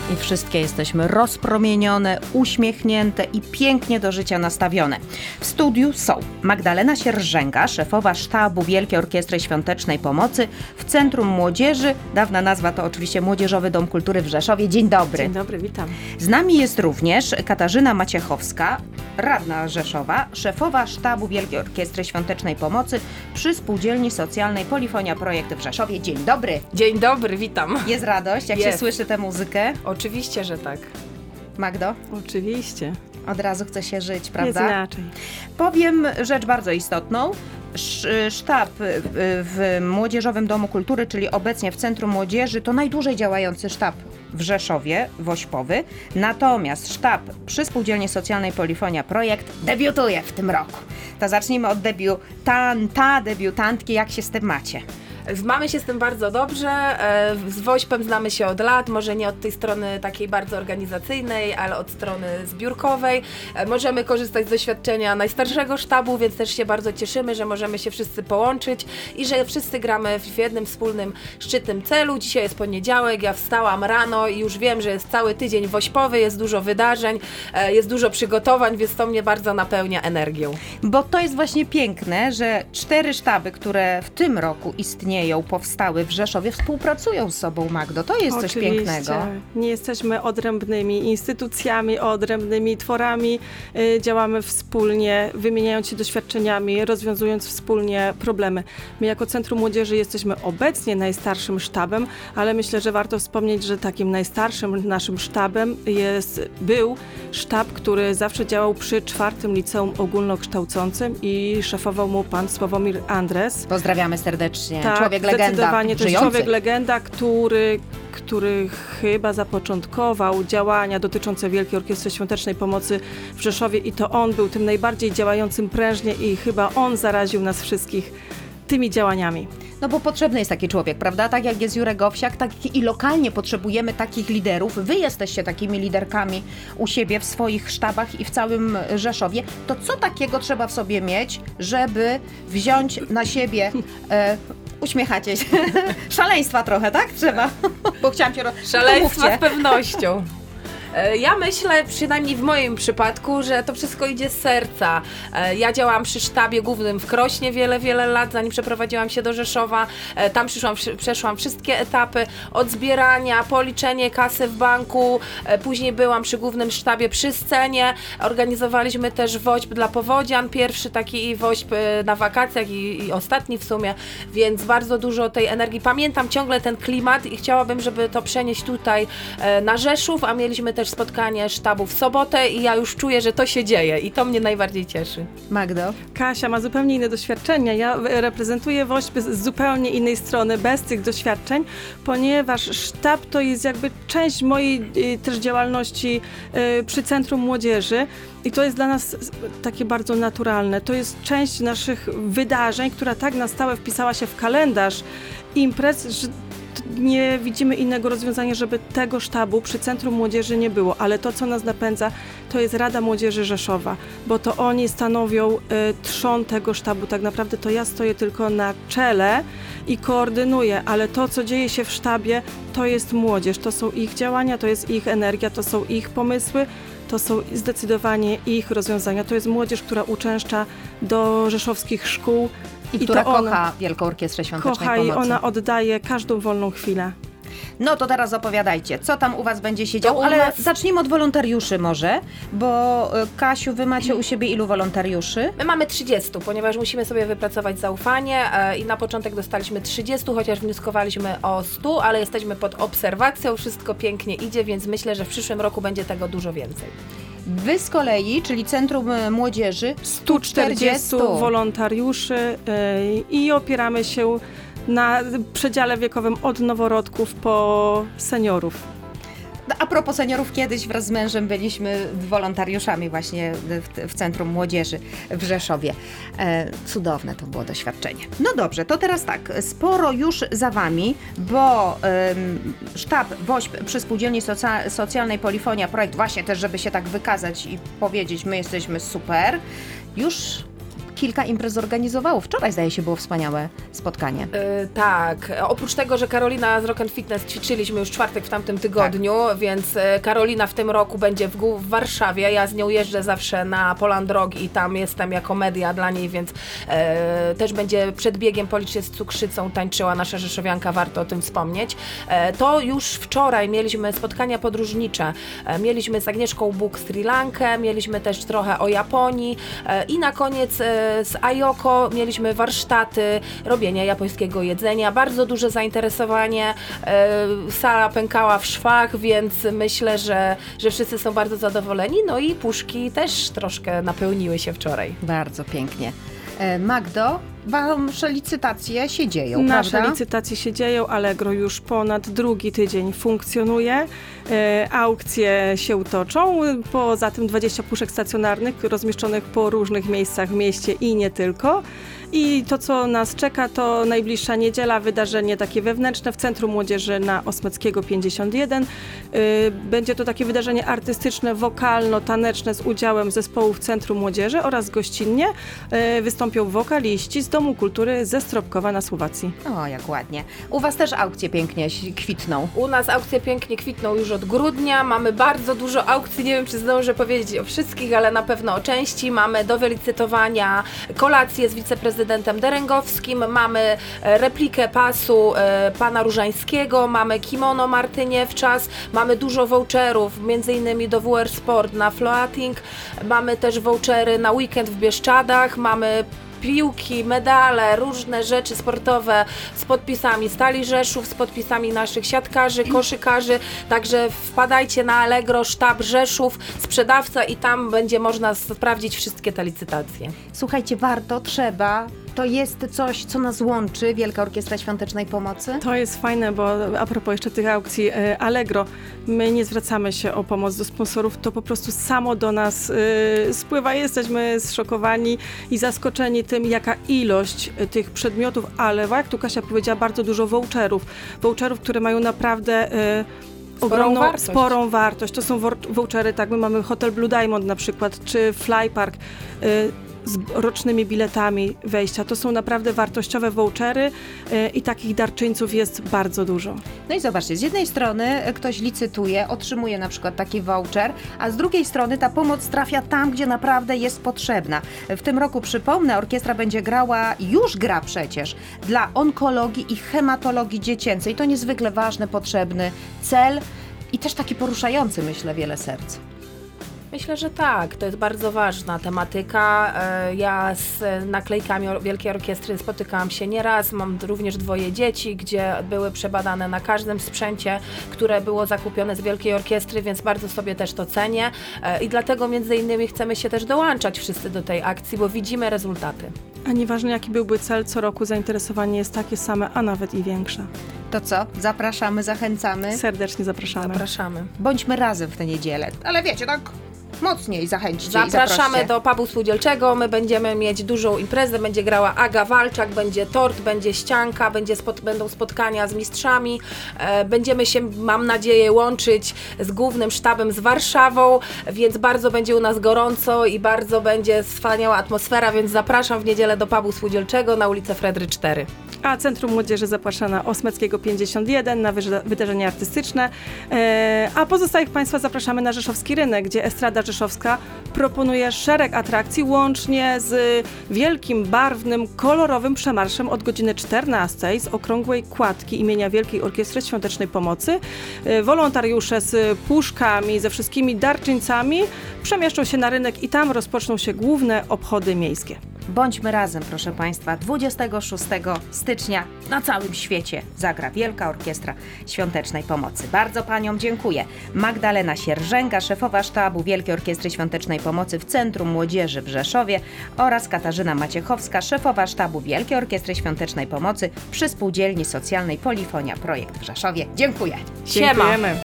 I wszystkie jesteśmy rozpromienione, uśmiechnięte i pięknie do życia nastawione. W studiu są Magdalena Sierżęga, szefowa sztabu Wielkiej Orkiestry Świątecznej Pomocy w Centrum Młodzieży. Dawna nazwa to oczywiście Młodzieżowy Dom Kultury w Rzeszowie. Dzień dobry. Dzień dobry, witam. Z nami jest również Katarzyna Maciechowska, radna Rzeszowa, szefowa sztabu Wielkiej Orkiestry Świątecznej Pomocy przy Spółdzielni Socjalnej Polifonia Projekt w Rzeszowie. Dzień dobry. Dzień dobry, witam. Jest radość, jak się słyszy tę muzykę? Oczywiście, że tak. Magdo? Oczywiście. Od razu chce się żyć, prawda? Jest inaczej. Powiem rzecz bardzo istotną. Sztab w Młodzieżowym Domu Kultury, czyli obecnie w Centrum Młodzieży, to najdłużej działający sztab w Rzeszowie, Wośpowy. Natomiast sztab przy Spółdzielni Socjalnej Polifonia Projekt debiutuje w tym roku. To zacznijmy od debiutantki. Jak się z tym macie? Mamy się z tym bardzo dobrze, z Wośpem znamy się od lat, może nie od tej strony takiej bardzo organizacyjnej, ale od strony zbiórkowej. Możemy korzystać z doświadczenia najstarszego sztabu, więc też się bardzo cieszymy, że możemy się wszyscy połączyć i że wszyscy gramy w jednym wspólnym, szczytnym celu. Dzisiaj jest poniedziałek, ja wstałam rano i już wiem, że jest cały tydzień wośpowy, jest dużo wydarzeń, jest dużo przygotowań, więc to mnie bardzo napełnia energią. Bo to jest właśnie piękne, że 4 sztaby, które w tym roku istnieją, powstały w Rzeszowie, współpracują z sobą, Magdo. To jest Oczywiście. coś pięknego. Nie jesteśmy odrębnymi instytucjami, odrębnymi tworami. Działamy wspólnie, wymieniając się doświadczeniami, rozwiązując wspólnie problemy. My jako Centrum Młodzieży jesteśmy obecnie najstarszym sztabem, ale myślę, że warto wspomnieć, że takim najstarszym naszym sztabem był sztab, który zawsze działał przy 4. Liceum Ogólnokształcącym i szefował mu pan Sławomir Andres. Pozdrawiamy serdecznie. Tak, Człowiek legenda. Zdecydowanie to jest żyjący. człowiek legenda, który chyba zapoczątkował działania dotyczące Wielkiej Orkiestry Świątecznej Pomocy w Rzeszowie i to on był tym najbardziej działającym prężnie i chyba on zaraził nas wszystkich tymi działaniami. No bo potrzebny jest taki człowiek, prawda? Tak jak jest Jurek Owsiak, tak i lokalnie potrzebujemy takich liderów. Wy jesteście takimi liderkami u siebie w swoich sztabach i w całym Rzeszowie. To co takiego trzeba w sobie mieć, żeby wziąć na siebie... uśmiechacie się. Szaleństwa trochę, tak? Trzeba. Bo chciałam cię... Szaleństwa z pewnością. Ja myślę, przynajmniej w moim przypadku, że to wszystko idzie z serca. Ja działałam przy sztabie głównym w Krośnie wiele lat, zanim przeprowadziłam się do Rzeszowa. Tam przeszłam wszystkie etapy od zbierania, policzenie kasy w banku. Później byłam przy głównym sztabie przy scenie. Organizowaliśmy też woźb dla powodzian. Pierwszy taki woźb na wakacjach i ostatni w sumie, więc bardzo dużo tej energii. Pamiętam ciągle ten klimat i chciałabym, żeby to przenieść tutaj na Rzeszów, a mieliśmy też spotkanie sztabu w sobotę i ja już czuję, że to się dzieje i to mnie najbardziej cieszy. Magdo? Kasia ma zupełnie inne doświadczenia. Ja reprezentuję Wośpy z zupełnie innej strony, bez tych doświadczeń, ponieważ sztab to jest jakby część mojej też działalności przy Centrum Młodzieży i to jest dla nas takie bardzo naturalne. To jest część naszych wydarzeń, która tak na stałe wpisała się w kalendarz imprez, że nie widzimy innego rozwiązania, żeby tego sztabu przy Centrum Młodzieży nie było, ale to, co nas napędza, to jest Rada Młodzieży Rzeszowa, bo to oni stanowią trzon tego sztabu. Tak naprawdę to ja stoję tylko na czele i koordynuję, ale to, co dzieje się w sztabie, to jest młodzież, to są ich działania, to jest ich energia, to są ich pomysły, to są zdecydowanie ich rozwiązania. To jest młodzież, która uczęszcza do rzeszowskich szkół. I która kocha Wielką Orkiestrę Świątecznej Kocha Pomocy. i ona oddaje każdą wolną chwilę. No to teraz opowiadajcie, co tam u was będzie się działo, ale zacznijmy od wolontariuszy może, bo Kasiu, wy macie u siebie ilu wolontariuszy? My mamy 30, ponieważ musimy sobie wypracować zaufanie i na początek dostaliśmy 30, chociaż wnioskowaliśmy o 100, ale jesteśmy pod obserwacją, wszystko pięknie idzie, więc myślę, że w przyszłym roku będzie tego dużo więcej. Wy z kolei, czyli Centrum Młodzieży, 140 wolontariuszy i opieramy się na przedziale wiekowym od noworodków po seniorów. A propos seniorów, kiedyś wraz z mężem byliśmy wolontariuszami właśnie w Centrum Młodzieży w Rzeszowie. Cudowne to było doświadczenie. No dobrze, to teraz tak, sporo już za wami, bo sztab WOŚP przy Spółdzielni Socjalnej Polifonia Projekt, właśnie też, żeby się tak wykazać i powiedzieć, my jesteśmy super, już kilka imprez zorganizowało. Wczoraj, zdaje się, było wspaniałe spotkanie. Tak, oprócz tego, że Karolina z Rock and Fitness ćwiczyliśmy już czwartek w tamtym tygodniu, więc Karolina w tym roku będzie w Warszawie. Ja z nią jeżdżę zawsze na Poland Rock i tam jestem jako media dla niej, więc też będzie przed biegiem Policz jest cukrzycą tańczyła nasza rzeszowianka, warto o tym wspomnieć. To już wczoraj mieliśmy spotkania podróżnicze. Mieliśmy z Agnieszką Buk Sri Lankę, mieliśmy też trochę o Japonii i na koniec z Ayoko mieliśmy warsztaty robienia japońskiego jedzenia. Bardzo duże zainteresowanie, sala pękała w szwach, więc myślę, że wszyscy są bardzo zadowoleni. No i puszki też troszkę napełniły się wczoraj. Bardzo pięknie. Magdo, wasze licytacje się dzieją, Nasze prawda? licytacje się dzieją, Allegro już ponad drugi tydzień funkcjonuje, aukcje się toczą, poza tym 20 puszek stacjonarnych rozmieszczonych po różnych miejscach w mieście i nie tylko. I to, co nas czeka, to najbliższa niedziela, wydarzenie takie wewnętrzne w Centrum Młodzieży na Osmeckiego 51. Będzie to takie wydarzenie artystyczne, wokalno-taneczne z udziałem zespołów Centrum Młodzieży oraz gościnnie wystąpią wokaliści z Domu Kultury ze Stropkowa na Słowacji. O, jak ładnie. U was też aukcje pięknie kwitną. U nas aukcje pięknie kwitną już od grudnia. Mamy bardzo dużo aukcji. Nie wiem, czy zdążę powiedzieć o wszystkich, ale na pewno o części. Mamy do wylicytowania kolację z wiceprezydentem Derengowskim, mamy replikę pasu pana Różańskiego, mamy kimono Martyniewczas, mamy dużo voucherów, między innymi do WR Sport na floating, mamy też vouchery na weekend w Bieszczadach, mamy piłki, medale, różne rzeczy sportowe z podpisami Stali Rzeszów, z podpisami naszych siatkarzy, koszykarzy, także wpadajcie na Allegro, sztab Rzeszów, sprzedawca i tam będzie można sprawdzić wszystkie te licytacje. Słuchajcie, warto, trzeba. To jest coś, co nas łączy, Wielka Orkiestra Świątecznej Pomocy. To jest fajne, bo a propos jeszcze tych aukcji Allegro, my nie zwracamy się o pomoc do sponsorów, to po prostu samo do nas spływa. Jesteśmy zszokowani i zaskoczeni tym, jaka ilość tych przedmiotów, ale jak tu Kasia powiedziała, bardzo dużo voucherów, które mają naprawdę ogromną, sporą wartość. To są vouchery, tak, my mamy Hotel Blue Diamond na przykład, czy Fly Park, z rocznymi biletami wejścia. To są naprawdę wartościowe vouchery i takich darczyńców jest bardzo dużo. No i zobaczcie, z jednej strony ktoś licytuje, otrzymuje na przykład taki voucher, a z drugiej strony ta pomoc trafia tam, gdzie naprawdę jest potrzebna. W tym roku, przypomnę, orkiestra będzie grała, już gra przecież, dla onkologii i hematologii dziecięcej. To niezwykle ważny, potrzebny cel i też taki poruszający, myślę, wiele serc. Myślę, że tak. To jest bardzo ważna tematyka. Ja z naklejkami Wielkiej Orkiestry spotykałam się nieraz. Mam również 2 dzieci, gdzie były przebadane na każdym sprzęcie, które było zakupione z Wielkiej Orkiestry, więc bardzo sobie też to cenię. I dlatego między innymi chcemy się też dołączać wszyscy do tej akcji, bo widzimy rezultaty. A nieważne jaki byłby cel, co roku zainteresowanie jest takie same, a nawet i większe. To co? Zapraszamy, zachęcamy. Serdecznie zapraszamy. Zapraszamy. Bądźmy razem w tę niedzielę. Ale wiecie, tak mocniej zachęćcie i Zapraszamy zaproście. do pubu spółdzielczego, my będziemy mieć dużą imprezę, będzie grała Aga Walczak, będzie tort, będzie ścianka, będą spotkania z mistrzami, będziemy się, mam nadzieję, łączyć z głównym sztabem z Warszawą, więc bardzo będzie u nas gorąco i bardzo będzie wspaniała atmosfera, więc zapraszam w niedzielę do pubu spółdzielczego na ulicę Fredry 4. A Centrum Młodzieży zaprasza na Osmeckiego 51 na wydarzenia artystyczne, a pozostałych Państwa zapraszamy na Rzeszowski Rynek, gdzie Estrada Rzeszowska proponuje szereg atrakcji, łącznie z wielkim, barwnym, kolorowym przemarszem od godziny 14 z okrągłej kładki imienia Wielkiej Orkiestry Świątecznej Pomocy. Wolontariusze z puszkami, ze wszystkimi darczyńcami przemieszczą się na rynek i tam rozpoczną się główne obchody miejskie. Bądźmy razem, proszę Państwa. 26 stycznia na całym świecie zagra Wielka Orkiestra Świątecznej Pomocy. Bardzo Paniom dziękuję. Magdalena Sierżęga, szefowa sztabu Wielkiej Orkiestry Świątecznej Pomocy w Centrum Młodzieży w Rzeszowie oraz Katarzyna Maciechowska, szefowa sztabu Wielkiej Orkiestry Świątecznej Pomocy przy Spółdzielni Socjalnej Polifonia Projekt w Rzeszowie. Dziękuję. Siema! Dziękujemy.